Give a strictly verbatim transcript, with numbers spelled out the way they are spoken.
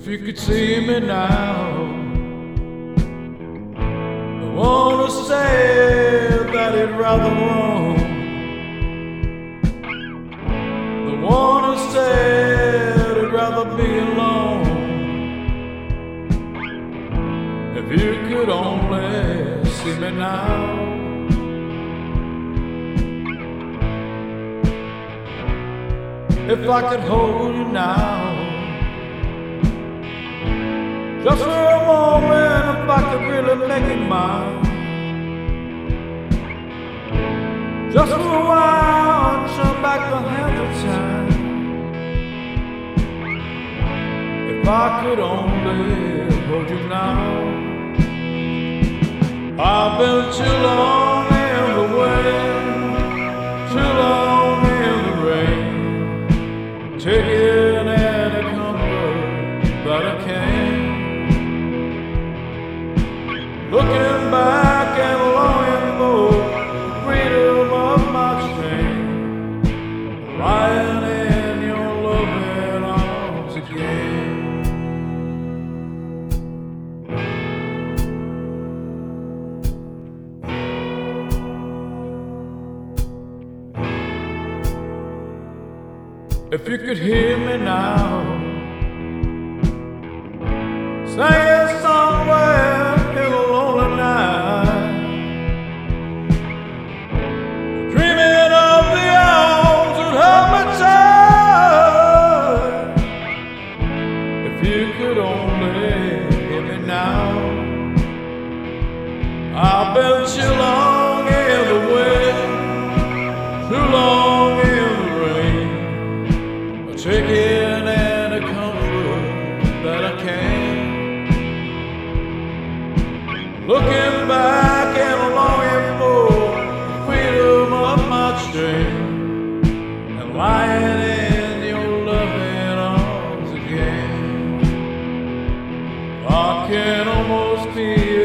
If you could see me now, I wanna say that he'd rather roam. I wanna say he'd rather be alone. If you could only see me now, if I could hold you now, just for a moment, if I could really make it mine, just for a while, turn back the hands of time. If I could only hold you now. I've been too long in the wind, too long in the rain, taking any comfort that I can. Looking back and longing for the freedom of my strength, lying in your loving arms again. If you could hear me now, singing somewhere in the lonely night, dreaming of the arms that held me tight. If you could only hear me now, I've been too long in the wind, too long in the rain, taking any comfort that I can. Looking back and longing for the freedom of my strength, and lying in your loving arms again. I can almost feel